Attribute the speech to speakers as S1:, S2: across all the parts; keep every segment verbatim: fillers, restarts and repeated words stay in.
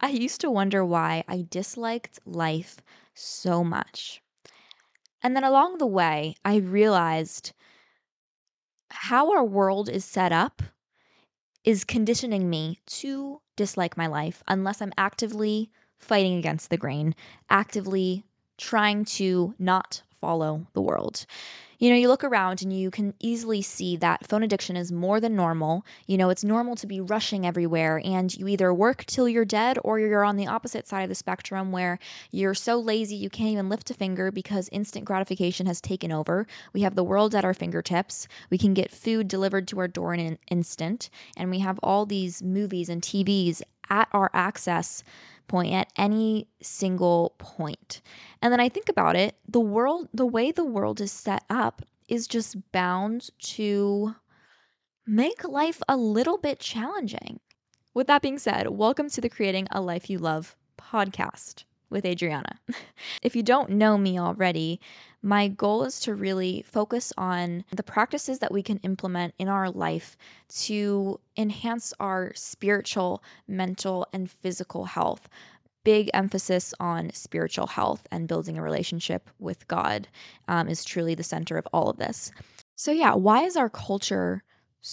S1: I used to wonder why I disliked life so much. And then along the way, I realized how our world is set up is conditioning me to dislike my life unless I'm actively fighting against the grain, actively trying to not follow the world. You know, you look around and you can easily see that phone addiction is more than normal. You know, it's normal to be rushing everywhere, and you either work till you're dead or you're on the opposite side of the spectrum where you're so lazy you can't even lift a finger because instant gratification has taken over. We have the world at our fingertips. We can get food delivered to our door in an instant, and we have all these movies and T Vs at our access point at any single point. And then I think about it, the world, the way the world is set up is just bound to make life a little bit challenging. With that being said, welcome to the Creating a Life You Love podcast with Adriana. If you don't know me already, my goal is to really focus on the practices that we can implement in our life to enhance our spiritual, mental, and physical health. Big emphasis on spiritual health and building a relationship with God um, is truly the center of all of this. So, yeah, why is our culture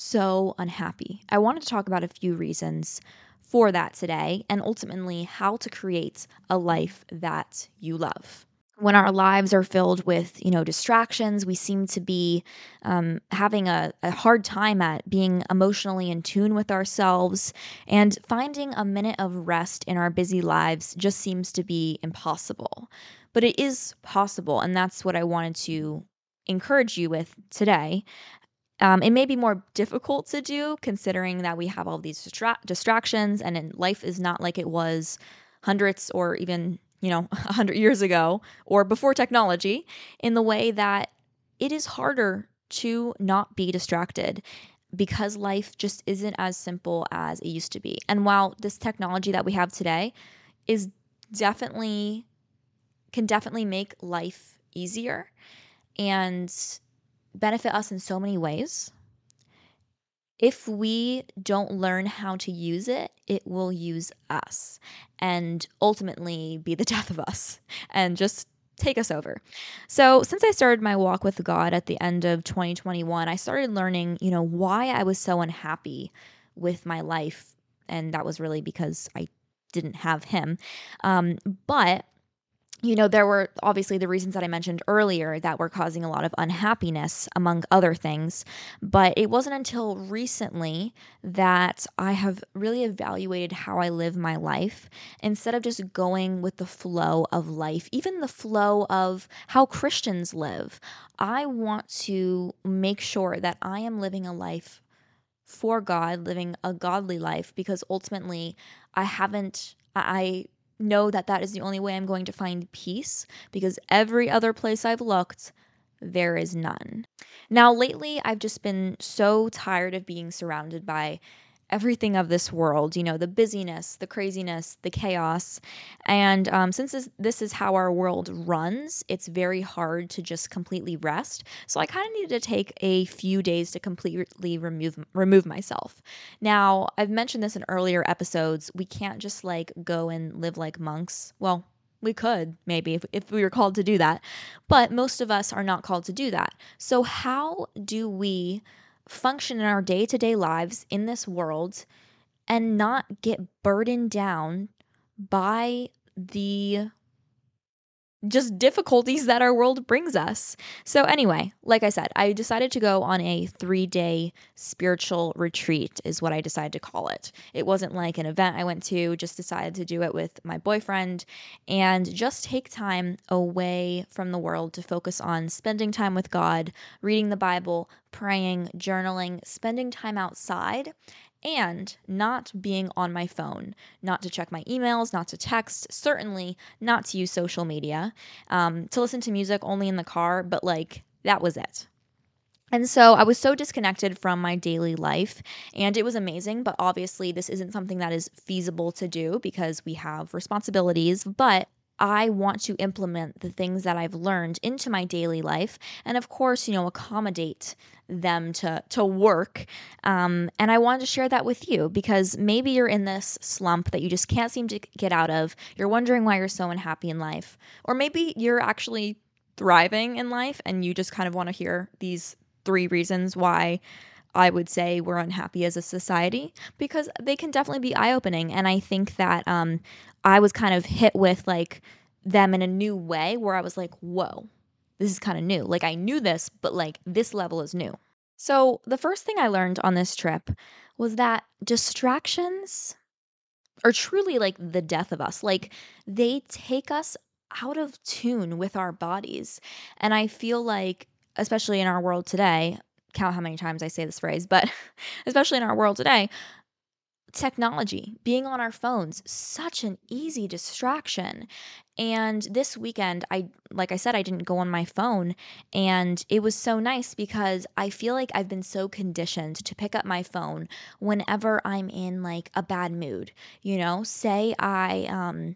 S1: so unhappy? I wanted to talk about a few reasons for that today and ultimately how to create a life that you love. When our lives are filled with, you know, distractions, we seem to be um, having a, a hard time at being emotionally in tune with ourselves, and finding a minute of rest in our busy lives just seems to be impossible. But it is possible, and that's what I wanted to encourage you with today. Um, it may be more difficult to do considering that we have all these distra- distractions, and in, life is not like it was hundreds or even, you know, a hundred years ago or before technology, in the way that it is harder to not be distracted because life just isn't as simple as it used to be. And while this technology that we have today is definitely, can definitely make life easier and benefit us in so many ways, if we don't learn how to use it, it will use us and ultimately be the death of us and just take us over. So, since I started my walk with God at the end of twenty twenty-one, I started learning, you know, why I was so unhappy with my life. And that was really because I didn't have Him. Um, but you know, there were obviously the reasons that I mentioned earlier that were causing a lot of unhappiness, among other things. But it wasn't until recently that I have really evaluated how I live my life instead of just going with the flow of life, even the flow of how Christians live. I want to make sure that I am living a life for God, living a godly life, because ultimately I haven't, I know that that is the only way I'm going to find peace, because every other place I've looked, there is none. Now, lately, I've just been so tired of being surrounded by everything of this world, you know, the busyness, the craziness, the chaos. And um, since this, this is how our world runs, it's very hard to just completely rest. So I kind of needed to take a few days to completely remove remove myself. Now, I've mentioned this in earlier episodes. We can't just like go and live like monks. Well, we could maybe if, if we were called to do that, but most of us are not called to do that. So how do we function in our day-to-day lives in this world and not get burdened down by the just difficulties that our world brings us? So anyway, like I said, I decided to go on a three-day spiritual retreat is what I decided to call it. It wasn't like an event I went to, just decided to do it with my boyfriend and just take time away from the world to focus on spending time with God, reading the Bible, praying, journaling, spending time outside, and not being on my phone, not to check my emails, not to text, certainly not to use social media, um, to listen to music only in the car, but like that was it. And so I was so disconnected from my daily life, and it was amazing, but obviously this isn't something that is feasible to do because we have responsibilities. But I want to implement the things that I've learned into my daily life, and of course, you know, accommodate them to to work. Um, and I wanted to share that with you because maybe you're in this slump that you just can't seem to get out of. You're wondering why you're so unhappy in life, or maybe you're actually thriving in life and you just kind of want to hear these three reasons why I would say we're unhappy as a society, because they can definitely be eye opening. And I think that um, I was kind of hit with like them in a new way where I was like, whoa, this is kind of new. Like I knew this, but like this level is new. So the first thing I learned on this trip was that distractions are truly like the death of us. Like they take us out of tune with our bodies. And I feel like, especially in our world today, count how many times I say this phrase, but especially in our world today, technology, being on our phones, such an easy distraction. And this weekend, I like I said, I didn't go on my phone, and it was so nice because I feel like I've been so conditioned to pick up my phone whenever I'm in like a bad mood. You know, say I um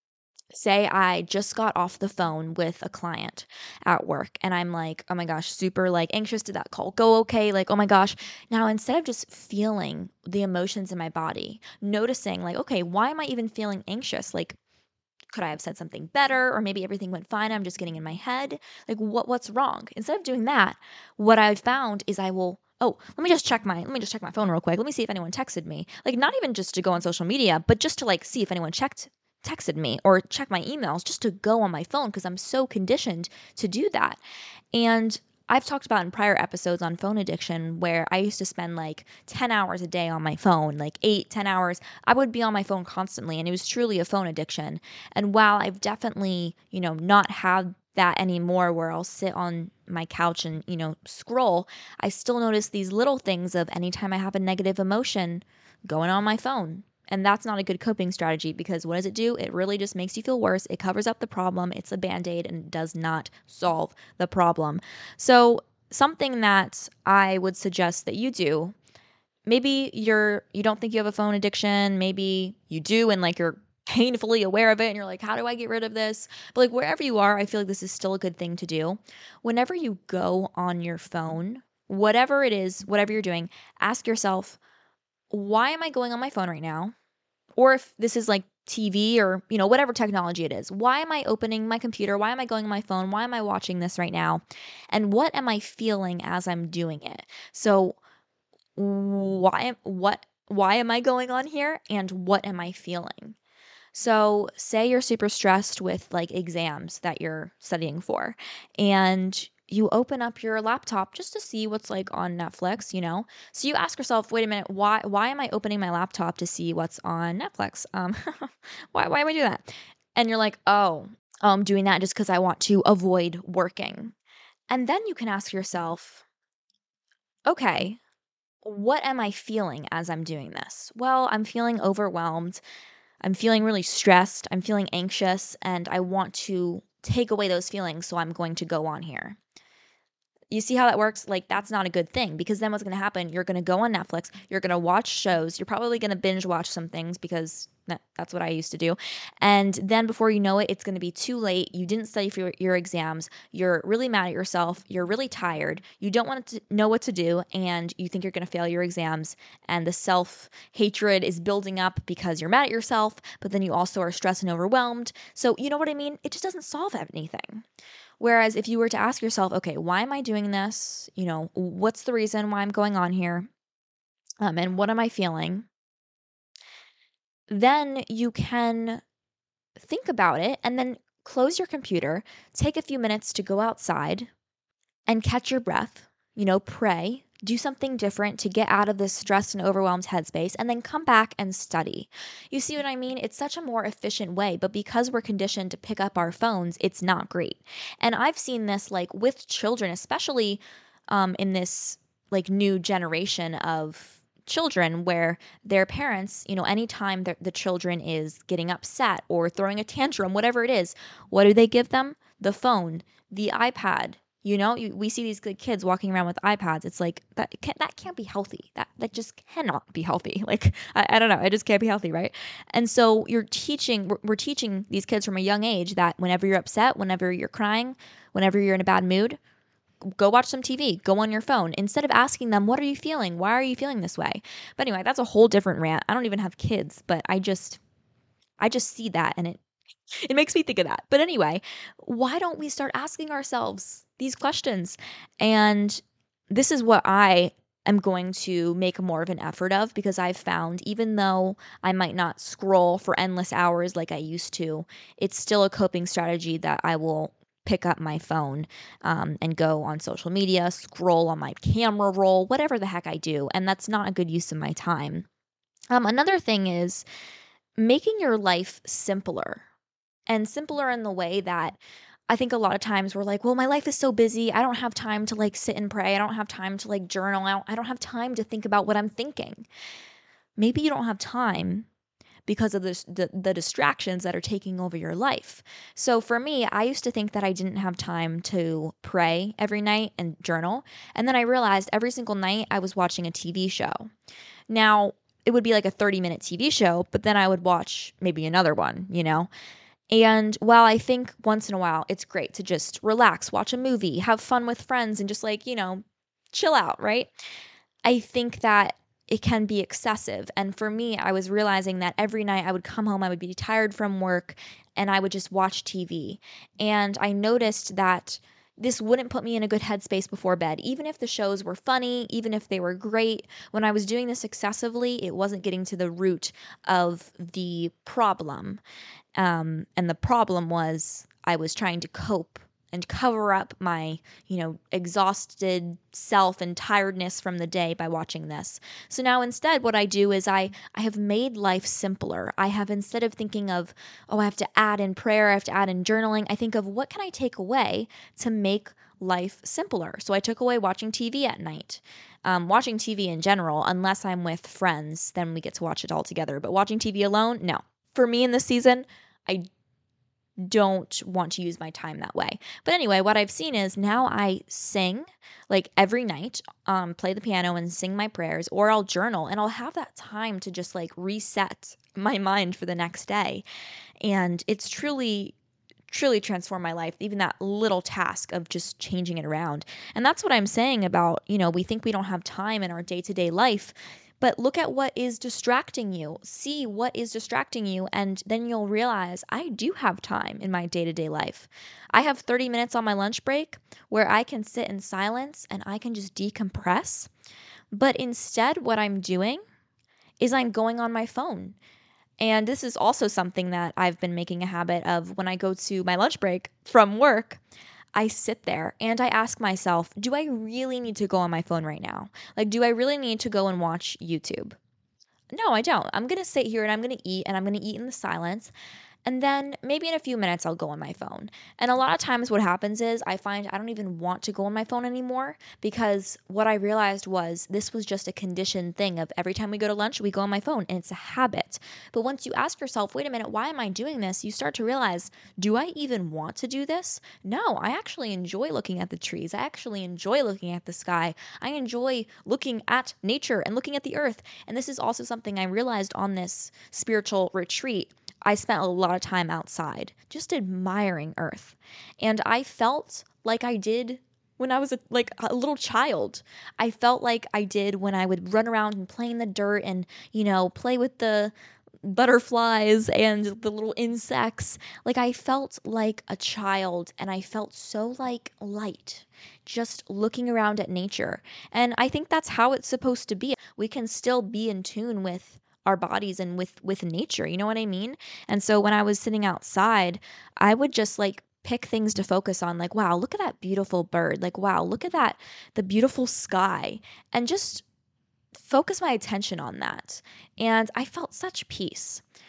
S1: say I just got off the phone with a client at work and I'm like, oh my gosh, super like anxious. Did that call go okay? Like, oh my gosh. Now, instead of just feeling the emotions in my body, noticing like, okay, why am I even feeling anxious? Like, could I have said something better? Or maybe everything went fine. I'm just getting in my head. Like, what what's wrong? Instead of doing that, what I've found is I will oh, let me just check my let me just check my phone real quick. Let me see if anyone texted me. Like not even just to go on social media, but just to like see if anyone checked texted me or check my emails just to go on my phone because I'm so conditioned to do that. And I've talked about in prior episodes on phone addiction where I used to spend like ten hours a day on my phone, like eight, ten hours. I would be on my phone constantly, and it was truly a phone addiction. And while I've definitely, you know, not had that anymore where I'll sit on my couch and, you know, scroll, I still notice these little things of anytime I have a negative emotion going on my phone. And that's not a good coping strategy because what does it do? It really just makes you feel worse. It covers up the problem. It's a band aid and does not solve the problem. So, something that I would suggest that you do, maybe you're you don't think you have a phone addiction, maybe you do and like you're painfully aware of it and you're like, how do I get rid of this? But like wherever you are, I feel like this is still a good thing to do. Whenever you go on your phone, whatever it is, whatever you're doing, ask yourself, why am I going on my phone right now? Or if this is like T V or, you know, whatever technology it is, why am I opening my computer? Why am I going on my phone? Why am I watching this right now? And what am I feeling as I'm doing it? So, why what why am I going on here and what am I feeling? So, say you're super stressed with like exams that you're studying for, and you open up your laptop just to see what's like on Netflix, you know? So you ask yourself, wait a minute, why why am I opening my laptop to see what's on Netflix? Um why why am I doing that? And you're like, "Oh, I'm doing that just cuz I want to avoid working." And then you can ask yourself, "Okay, what am I feeling as I'm doing this?" Well, I'm feeling overwhelmed. I'm feeling really stressed, I'm feeling anxious, and I want to take away those feelings, so I'm going to go on here. You see how that works? Like, that's not a good thing because then what's going to happen? You're going to go on Netflix, you're going to watch shows, you're probably going to binge watch some things because that, that's what I used to do. And then before you know it, it's going to be too late. You didn't study for your, your exams. You're really mad at yourself. You're really tired. You don't want to know what to do. And you think you're going to fail your exams. And the self hatred is building up because you're mad at yourself, but then you also are stressed and overwhelmed. So, you know what I mean? It just doesn't solve anything. Whereas if you were to ask yourself, okay, why am I doing this? You know, what's the reason why I'm going on here? Um, and what am I feeling? Then you can think about it and then close your computer, take a few minutes to go outside and catch your breath, you know, pray, do something different to get out of this stressed and overwhelmed headspace, and then come back and study. You see what I mean? It's such a more efficient way, but because we're conditioned to pick up our phones, it's not great. And I've seen this like with children, especially um, in this like new generation of children where their parents, you know, anytime the, the children is getting upset or throwing a tantrum, whatever it is, what do they give them? The phone, the iPad, You know, you, we see these good kids walking around with iPads. It's like that can't, that can't be healthy. That that just cannot be healthy. Like I, I don't know, it just can't be healthy, right? And so you're teaching, we're, we're teaching these kids from a young age that whenever you're upset, whenever you're crying, whenever you're in a bad mood, go watch some T V, go on your phone instead of asking them, what are you feeling? Why are you feeling this way? But anyway, that's a whole different rant. I don't even have kids, but I just I just see that and it it makes me think of that. But anyway, why don't we start asking ourselves these questions? And this is what I am going to make more of an effort of, because I've found even though I might not scroll for endless hours like I used to, it's still a coping strategy that I will pick up my phone um, and go on social media, scroll on my camera roll, whatever the heck I do. And that's not a good use of my time. Um, another thing is making your life simpler, and simpler in the way that I think a lot of times we're like, well, my life is so busy. I don't have time to like sit and pray. I don't have time to like journal. I don't, I don't have time to think about what I'm thinking. Maybe you don't have time because of the, the, the distractions that are taking over your life. So for me, I used to think that I didn't have time to pray every night and journal. And then I realized every single night I was watching a T V show. Now, it would be like a thirty minute T V show, but then I would watch maybe another one, you know? And while I think once in a while it's great to just relax, watch a movie, have fun with friends, and just like, you know, chill out, right? I think that it can be excessive. And for me, I was realizing that every night I would come home, I would be tired from work, and I would just watch T V. And I noticed that this wouldn't put me in a good headspace before bed. Even if the shows were funny, even if they were great, when I was doing this excessively, it wasn't getting to the root of the problem. Um, and the problem was I was trying to cope and cover up my, you know, exhausted self and tiredness from the day by watching this. So now instead what I do is I I have made life simpler. I have, instead of thinking of, oh, I have to add in prayer, I have to add in journaling, I think of what can I take away to make life simpler. So I took away watching T V at night. Um, watching T V in general, unless I'm with friends, then we get to watch it all together. But watching T V alone, no. For me in this season, I don't want to use my time that way. But anyway, what I've seen is now I sing like every night, um, play the piano and sing my prayers, or I'll journal and I'll have that time to just like reset my mind for the next day. And it's truly truly transformed my life, even that little task of just changing it around. And that's what I'm saying about, you know, we think we don't have time in our day-to-day life, but look at what is distracting you. See what is distracting you, and then you'll realize I do have time in my day-to-day life. I have thirty minutes on my lunch break where I can sit in silence and I can just decompress. But instead, what I'm doing is I'm going on my phone. And this is also something that I've been making a habit of. When I go to my lunch break from work, I sit there and I ask myself, do I really need to go on my phone right now? Like, do I really need to go and watch YouTube? No, I don't. I'm going to sit here and I'm going to eat, and I'm going to eat in the silence. And then maybe in a few minutes, I'll go on my phone. And a lot of times, what happens is I find I don't even want to go on my phone anymore, because what I realized was this was just a conditioned thing of every time we go to lunch, we go on my phone, and it's a habit. But once you ask yourself, wait a minute, why am I doing this? You start to realize, do I even want to do this? No, I actually enjoy looking at the trees. I actually enjoy looking at the sky. I enjoy looking at nature and looking at the earth. And this is also something I realized on this spiritual retreat. I spent a lot of time outside just admiring earth. And I felt like I did when I was a, like a little child. I felt like I did when I would run around and play in the dirt and, you know, play with the butterflies and the little insects. Like, I felt like a child, and I felt so like light just looking around at nature. And I think that's how it's supposed to be. We can still be in tune with our bodies and with with nature, you know what I mean? And so when I was sitting outside, I would just like pick things to focus on, like, wow, look at that beautiful bird, like, wow, look at that, the beautiful sky, and just focus my attention on that. And I felt such peace.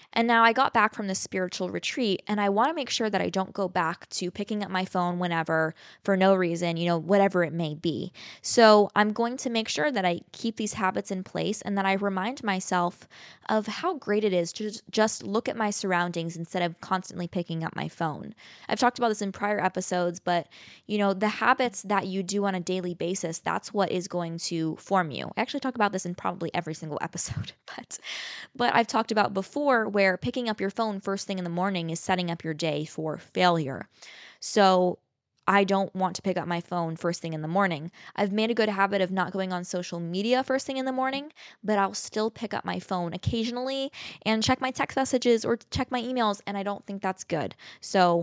S1: And now I got back from this spiritual retreat and I want to make sure that I don't go back to picking up my phone whenever for no reason, you know, whatever it may be. So I'm going to make sure that I keep these habits in place and that I remind myself of how great it is to just look at my surroundings instead of constantly picking up my phone. I've talked about this in prior episodes, but you know, the habits that you do on a daily basis, that's what is going to form you. I actually talk about this in probably every single episode, but but I've talked about before where picking up your phone first thing in the morning is setting up your day for failure. So I don't want to pick up my phone first thing in the morning. I've made a good habit of not going on social media first thing in the morning, but I'll still pick up my phone occasionally and check my text messages or check my emails, and I don't think that's good. So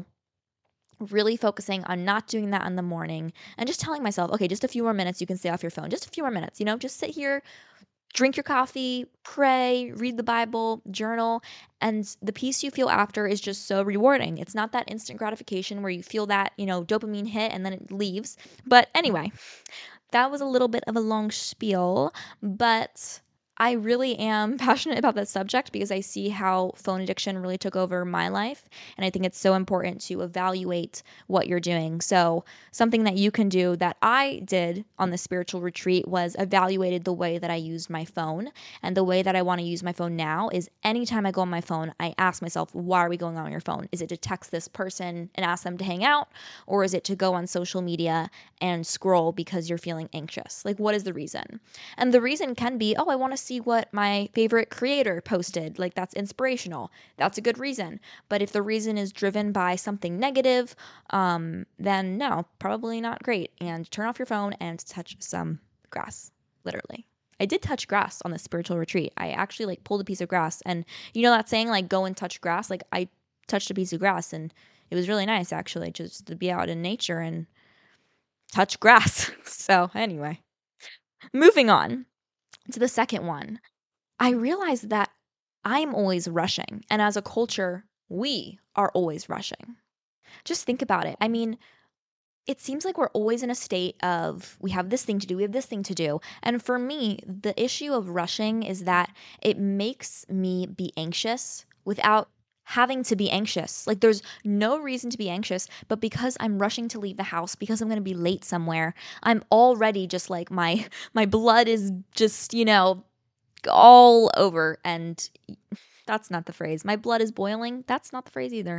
S1: really focusing on not doing that in the morning and just telling myself, okay, just a few more minutes, you can stay off your phone. Just a few more minutes, you know, just sit here, drink your coffee, pray, read the Bible, journal, and the peace you feel after is just so rewarding. It's not that instant gratification where you feel that, you know, dopamine hit and then it leaves. But anyway, that was a little bit of a long spiel, but I really am passionate about this subject because I see how phone addiction really took over my life. And I think it's so important to evaluate what you're doing. So, something that you can do that I did on the spiritual retreat was evaluated the way that I used my phone. And the way that I want to use my phone now is anytime I go on my phone, I ask myself, why are we going on your phone? Is it to text this person and ask them to hang out? Or is it to go on social media and scroll because you're feeling anxious? Like, what is the reason? And the reason can be, oh, I want to see what my favorite creator posted. Like, that's inspirational. That's a good reason. But if the reason is driven by something negative, um, then no, probably not great. And turn off your phone and touch some grass, literally. I did touch grass on the spiritual retreat. I actually like pulled a piece of grass, and you know that saying, like, go and touch grass? Like, I touched a piece of grass and it was really nice actually just to be out in nature and touch grass. So anyway, moving on to the second one. I realized that I'm always rushing, and as a culture, we are always rushing. Just think about it. I mean, it seems like we're always in a state of we have this thing to do, we have this thing to do. And for me, the issue of rushing is that it makes me be anxious without having to be anxious. Like, there's no reason to be anxious, but because I'm rushing to leave the house because I'm going to be late somewhere, I'm already just like my my blood is just, you know, all over, and that's not the phrase. My blood is boiling. That's not the phrase either.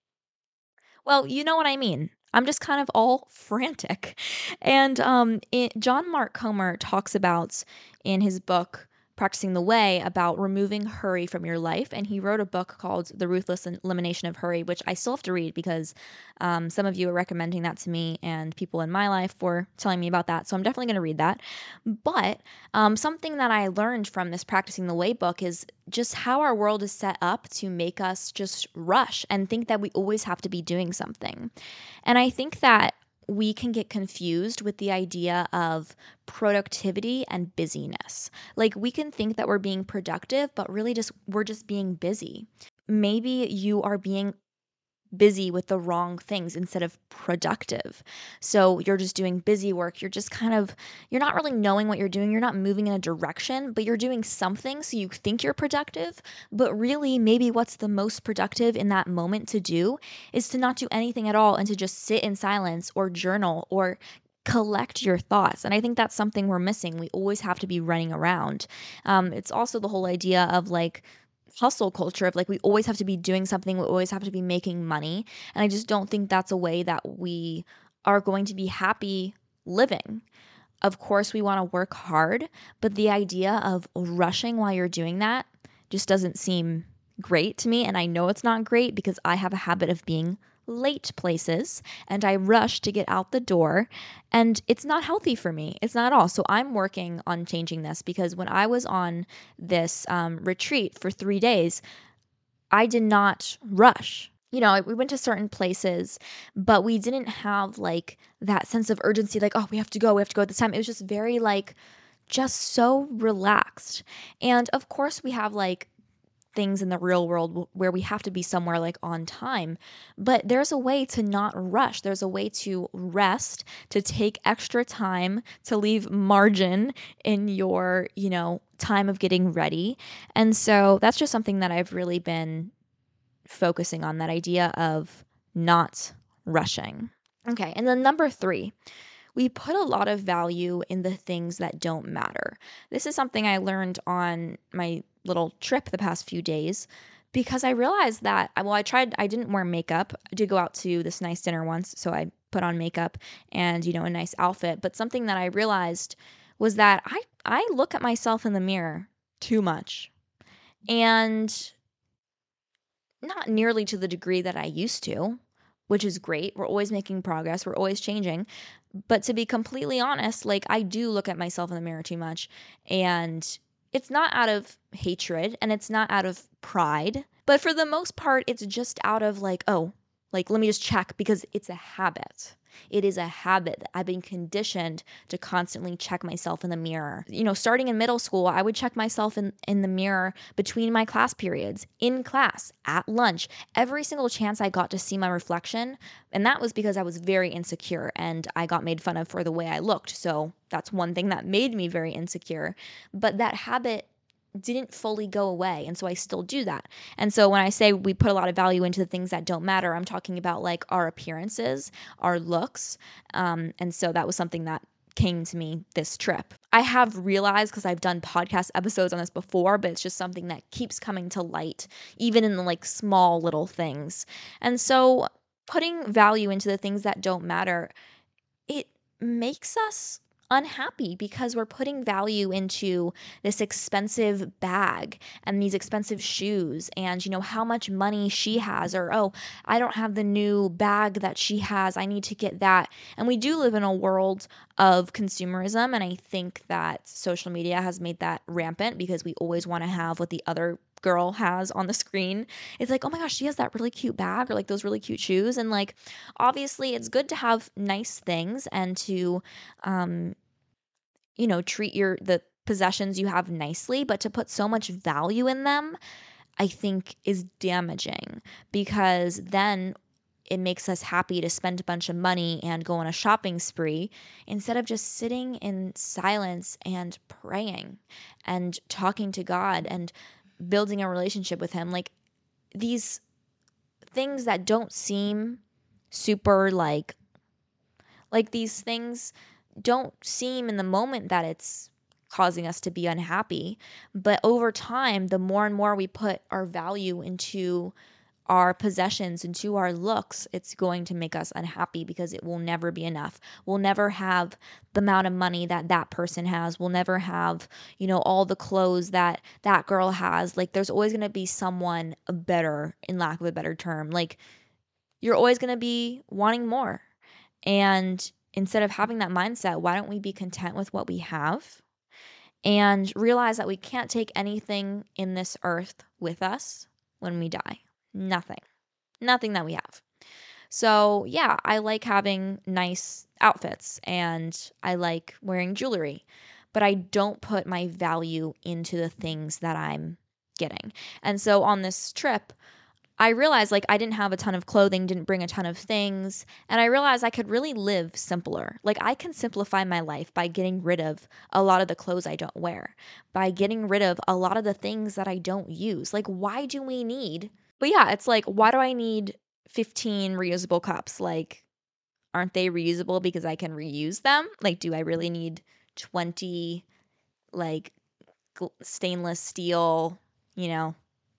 S1: Well, you know what I mean. I'm just kind of all frantic. And um, it, John Mark Comer talks about in his book, Practicing the Way, about removing hurry from your life. And he wrote a book called The Ruthless Elimination of Hurry, which I still have to read because um, some of you are recommending that to me and people in my life were telling me about that. So I'm definitely going to read that. But um, something that I learned from this Practicing the Way book is just how our world is set up to make us just rush and think that we always have to be doing something. And I think that we can get confused with the idea of productivity and busyness. Like, we can think that we're being productive, but really just we're just being busy. Maybe you are being busy with the wrong things instead of productive. So you're just doing busy work. You're just kind of, you're not really knowing what you're doing. You're not moving in a direction, but you're doing something so you think you're productive. But really, maybe what's the most productive in that moment to do is to not do anything at all and to just sit in silence or journal or collect your thoughts. And I think that's something we're missing. We always have to be running around. Um, it's also the whole idea of like, hustle culture of like we always have to be doing something, we always have to be making money, and I just don't think that's a way that we are going to be happy living. Of course we want to work hard, but the idea of rushing while you're doing that just doesn't seem great to me, and I know it's not great because I have a habit of being late places and I rush to get out the door, and it's not healthy for me. It's not at all. So I'm working on changing this because when I was on this um, retreat for three days, I did not rush. You know, we went to certain places, but we didn't have like that sense of urgency, like, oh, we have to go, we have to go at this time. It was just very like, just so relaxed. And of course, we have like things in the real world where we have to be somewhere like on time. But there's a way to not rush. There's a way to rest, to take extra time, to leave margin in your, you know, time of getting ready. And so that's just something that I've really been focusing on, that idea of not rushing. Okay, and then number three, we put a lot of value in the things that don't matter. This is something I learned on my little trip the past few days because I realized that, well, I tried, I didn't wear makeup. I did go out to this nice dinner once, so I put on makeup and, you know, a nice outfit. But something that I realized was that I, I look at myself in the mirror too much. And not nearly to the degree that I used to, which is great. We're always making progress. We're always changing. But to be completely honest, like I do look at myself in the mirror too much. And it's not out of hatred and it's not out of pride. But for the most part, it's just out of like, oh, like let me just check because it's a habit. It is a habit that I've been conditioned to constantly check myself in the mirror. You know, starting in middle school, I would check myself in, in the mirror between my class periods, in class, at lunch, every single chance I got to see my reflection. And that was because I was very insecure and I got made fun of for the way I looked. So that's one thing that made me very insecure. But that habit didn't fully go away. And so I still do that. And so when I say we put a lot of value into the things that don't matter, I'm talking about like our appearances, our looks. Um, and so that was something that came to me this trip. I have realized, because I've done podcast episodes on this before, but it's just something that keeps coming to light, even in the like small little things. And so putting value into the things that don't matter, it makes us unhappy because we're putting value into this expensive bag and these expensive shoes and, you know, how much money she has, or, oh, I don't have the new bag that she has, I need to get that. And we do live in a world of consumerism, and I think that social media has made that rampant because we always want to have what the other girl has on the screen. It's like, oh my gosh, she has that really cute bag or like those really cute shoes. And like, obviously it's good to have nice things and to, um, you know, treat your, the possessions you have nicely, but to put so much value in them, I think is damaging because then it makes us happy to spend a bunch of money and go on a shopping spree instead of just sitting in silence and praying and talking to God and building a relationship with him. Like these things that don't seem super like like these things don't seem in the moment that it's causing us to be unhappy, but over time, the more and more we put our value into our possessions, into our looks, it's going to make us unhappy because it will never be enough. We'll never have the amount of money that that person has. We'll never have, you know, all the clothes that that girl has. Like there's always going to be someone better, in lack of a better term. Like you're always going to be wanting more. And instead of having that mindset, why don't we be content with what we have and realize that we can't take anything in this earth with us when we die? Nothing. Nothing that we have. So, yeah, I like having nice outfits and I like wearing jewelry, but I don't put my value into the things that I'm getting. And so on this trip, I realized like I didn't have a ton of clothing, didn't bring a ton of things, and I realized I could really live simpler. Like I can simplify my life by getting rid of a lot of the clothes I don't wear, by getting rid of a lot of the things that I don't use. Like why do we need But yeah, it's like, why do I need fifteen reusable cups? Like, aren't they reusable because I can reuse them? Like, do I really need twenty, like, gl- stainless steel, you know,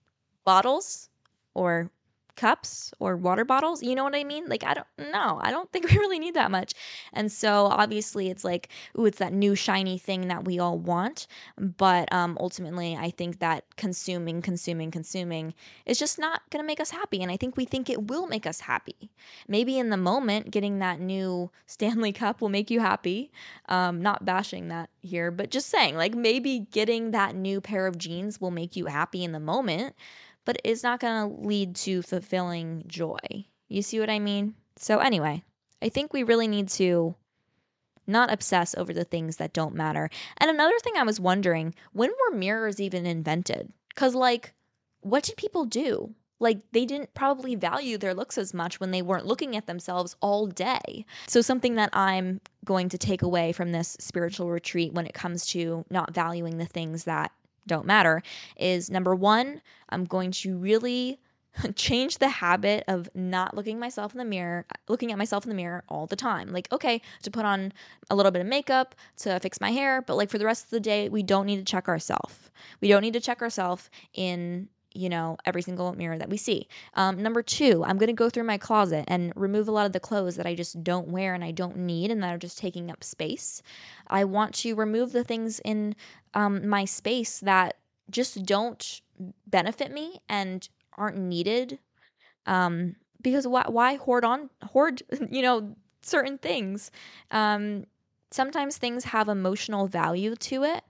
S1: bottles or cups or water bottles? You know what I mean? Like, I don't know. I don't think we really need that much. And so obviously it's like, ooh, it's that new shiny thing that we all want. But um, ultimately, I think that consuming, consuming, consuming is just not going to make us happy. And I think we think it will make us happy. Maybe in the moment, getting that new Stanley Cup will make you happy. Um, not bashing that here, but just saying, like, maybe getting that new pair of jeans will make you happy in the moment, but it's not going to lead to fulfilling joy. You see what I mean? So, anyway, I think we really need to not obsess over the things that don't matter. And another thing I was wondering, when were mirrors even invented? Because, like, what did people do? Like, they didn't probably value their looks as much when they weren't looking at themselves all day. So, something that I'm going to take away from this spiritual retreat when it comes to not valuing the things that don't matter is number one, I'm going to really change the habit of not looking myself in the mirror, looking at myself in the mirror all the time. Like, okay, to put on a little bit of makeup, to fix my hair, but like for the rest of the day, we don't need to check ourselves. We don't need to check ourselves in you know, every single mirror that we see. Um, number two, I'm going to go through my closet and remove a lot of the clothes that I just don't wear and I don't need and that are just taking up space. I want to remove the things in um, my space that just don't benefit me and aren't needed. Um, because why, why hoard on, hoard, you know, certain things? Um, sometimes things have emotional value to it,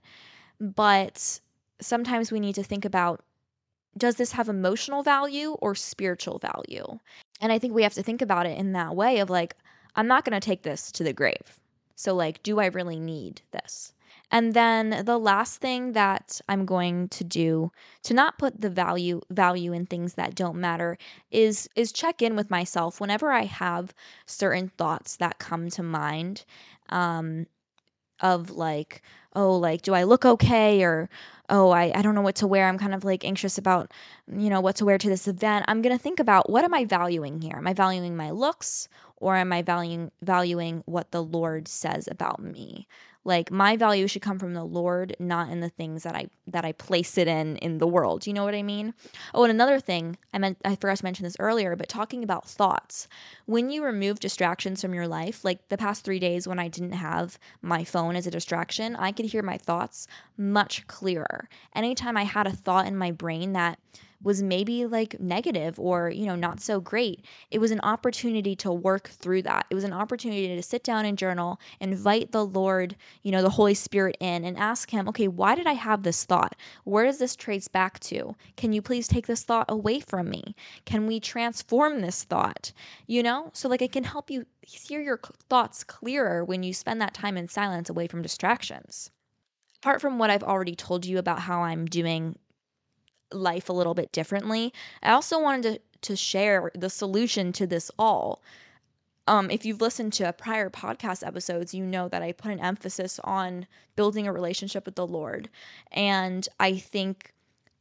S1: but sometimes we need to think about, does this have emotional value or spiritual value? And I think we have to think about it in that way of like, I'm not going to take this to the grave. So, like, do I really need this? And then the last thing that I'm going to do to not put the value value in things that don't matter is is check in with myself whenever I have certain thoughts that come to mind. Um, of like, oh, like, do I look okay? Or, oh, I, I don't know what to wear. I'm kind of like anxious about, you know, what to wear to this event. I'm going to think about, what am I valuing here? Am I valuing my looks, or am I valuing valuing what the Lord says about me? Like, my value should come from the Lord, not in the things that I that I place it in in the world. You know what I mean? Oh, and another thing, I meant I forgot to mention this earlier, but talking about thoughts. When you remove distractions from your life, like the past three days when I didn't have my phone as a distraction, I could hear my thoughts much clearer. Anytime I had a thought in my brain that was maybe like negative or, you know, not so great, it was an opportunity to work through that. It was an opportunity to sit down and journal, invite the Lord, you know, the Holy Spirit in and ask Him, okay, why did I have this thought? Where does this trace back to? Can you please take this thought away from me? Can we transform this thought? You know, so like it can help you hear your thoughts clearer when you spend that time in silence away from distractions. Apart from what I've already told you about how I'm doing life a little bit differently, I also wanted to, to share the solution to this all. Um, if you've listened to prior podcast episodes, you know that I put an emphasis on building a relationship with the Lord. And I think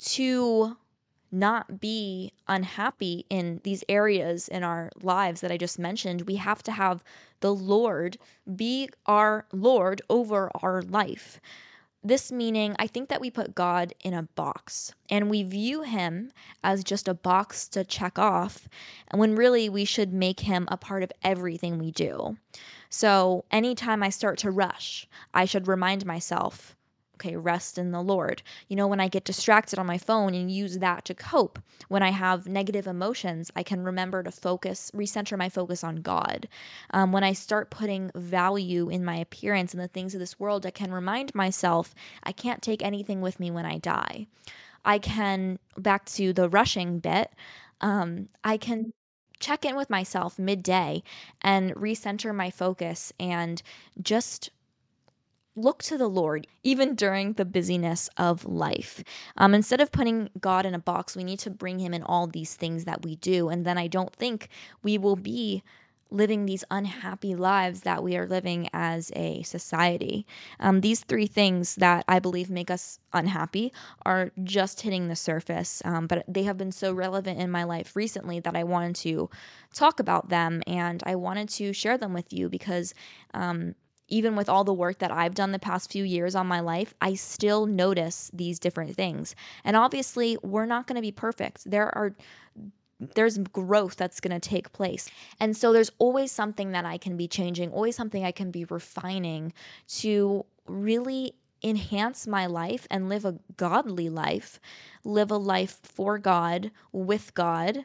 S1: to not be unhappy in these areas in our lives that I just mentioned, we have to have the Lord be our Lord over our life. This meaning, I think that we put God in a box and we view Him as just a box to check off, and when really we should make Him a part of everything we do. So, anytime I start to rush, I should remind myself, okay, rest in the Lord. You know, when I get distracted on my phone and use that to cope, when I have negative emotions, I can remember to focus, recenter my focus on God. Um, when I start putting value in my appearance and the things of this world, I can remind myself I can't take anything with me when I die. I can, back to the rushing bit, um, I can check in with myself midday and recenter my focus and just look to the Lord, even during the busyness of life. Um, instead of putting God in a box, we need to bring Him in all these things that we do. And then I don't think we will be living these unhappy lives that we are living as a society. Um, these three things that I believe make us unhappy are just hitting the surface, um, but they have been so relevant in my life recently that I wanted to talk about them and I wanted to share them with you because um, even with all the work that I've done the past few years on my life, I still notice these different things. And obviously, we're not going to be perfect. There are there's growth that's going to take place. And so there's always something that I can be changing, always something I can be refining to really enhance my life and live a godly life, live a life for God, with God.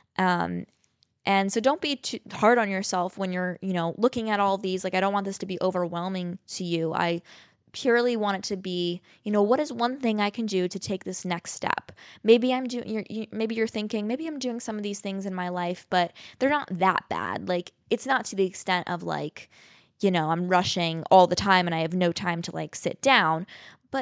S1: Um, and so don't be too hard on yourself when you're, you know, looking at all these. Like, I don't want this to be overwhelming to you. I purely want it to be, you know, what is one thing I can do to take this next step? Maybe I'm doing, you're, you, maybe you're thinking, maybe I'm doing some of these things in my life, but they're not that bad. Like, it's not to the extent of like, you know, I'm rushing all the time and I have no time to like sit down. But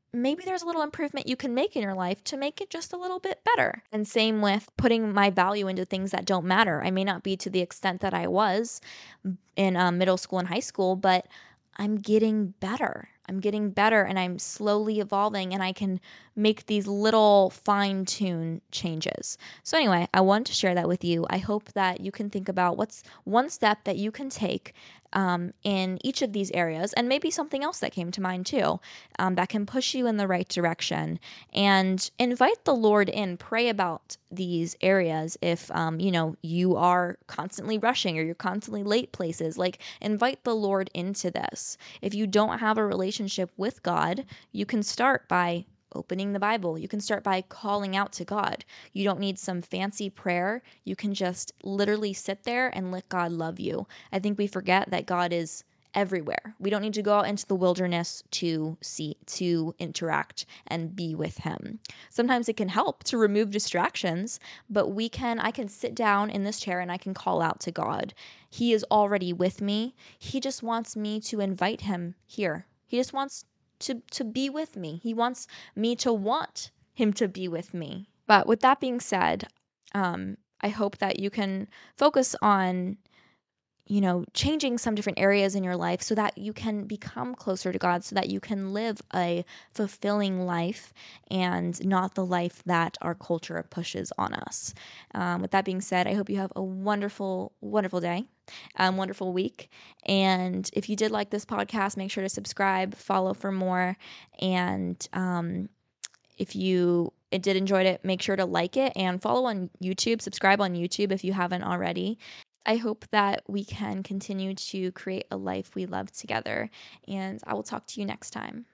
S1: maybe there's a little improvement you can make in your life to make it just a little bit better. And same with putting my value into things that don't matter. I may not be to the extent that I was in um, middle school and high school, but I'm getting better. I'm getting better and I'm slowly evolving and I can make these little fine tune changes. So, anyway, I wanted to share that with you. I hope that you can think about what's one step that you can take um, in each of these areas, and maybe something else that came to mind too, um, that can push you in the right direction. And invite the Lord in. Pray about these areas if um, you know you are constantly rushing or you're constantly late places. Like, invite the Lord into this. If you don't have a relationship with God, you can start by opening the Bible. You can start by calling out to God. You don't need some fancy prayer. You can just literally sit there and let God love you. I think we forget that God is everywhere. We don't need to go out into the wilderness to see, to interact and be with him. Sometimes it can help to remove distractions, but we can, I can sit down in this chair and I can call out to God. He is already with me. He just wants me to invite him here. He just wants to, to be with me. He wants me to want him to be with me. But with that being said, um, I hope that you can focus on you know, changing some different areas in your life so that you can become closer to God, so that you can live a fulfilling life and not the life that our culture pushes on us. Um, with that being said, I hope you have a wonderful, wonderful day, um, wonderful week. And if you did like this podcast, make sure to subscribe, follow for more. And um, if you it did enjoy it, make sure to like it and follow on YouTube, subscribe on YouTube if you haven't already. I hope that we can continue to create a life we love together, and I will talk to you next time.